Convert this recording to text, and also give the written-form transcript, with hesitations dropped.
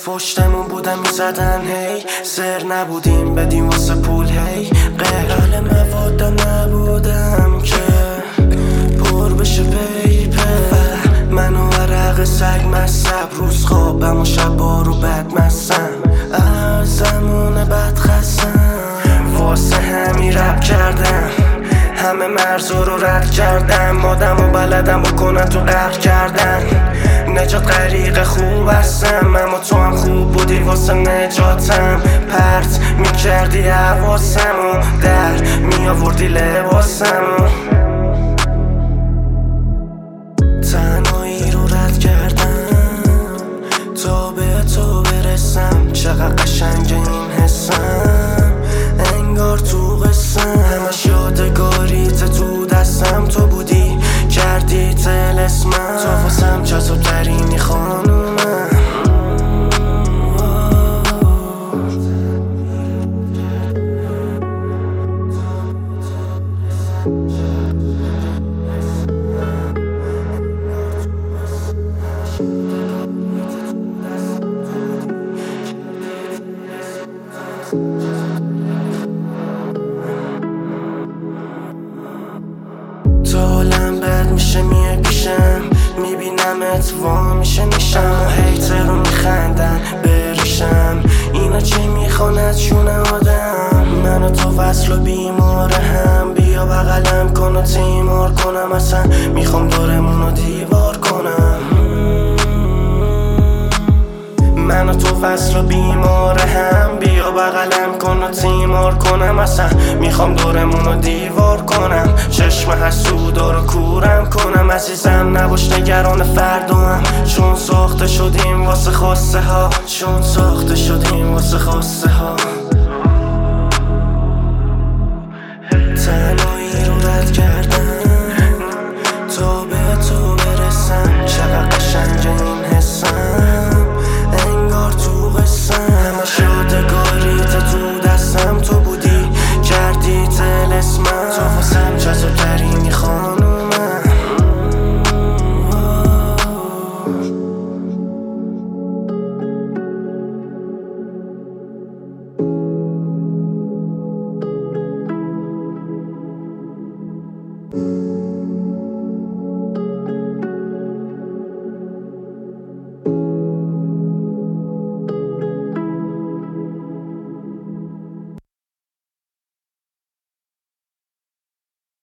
پشتمون بودم میزدن هی سر نبودیم بدیم واسه پول هی قهرال مواد نبودم که پر بشه پیپه من و عرق سگ مصب روز خوابم و شبا رو بد مسم از زمان بد خستم واسه همی رب کردم همه مرزا رو رد کردم آدم و بلدم بکنن تو قهر کردن نجات غریق خوب هستم اما تو هم خوب بودی واسه نجاتم پرت میکردی حواسم و در میآوردی لباسم تنهایی رو رد کردم تا به تو برسم چقدر قشنگ این حسم انگار تو قسم همش یادگاریت تو دستم تو بودی کردی طلسمم تو واسم جذاب ترینی خانومم تو حالم بد میشه میای پیشم میبینمت وا میشه نیشم و هیتر رو میخندن بریشم اینا چی میخوان از جونه آدم من و تو وصل و بیماره هم بیا بغلم کن و تیمار کنم اصلا میخوام دورمون رو دیوار کنم من و تو وصل و بیماره هم بیا بغلم کن و تیمار کنم اصلا میخوام دورمون رو دیوار کنم چشم حسودا رو کورم کنم عزیزم نباش نگران فردام چون ساخته شدیم واسه خواسته ها چون ساخته شدیم واسه خواسته ها تنهایی رو رد کردم تا به تو برسم چقدر قشنگ این حسم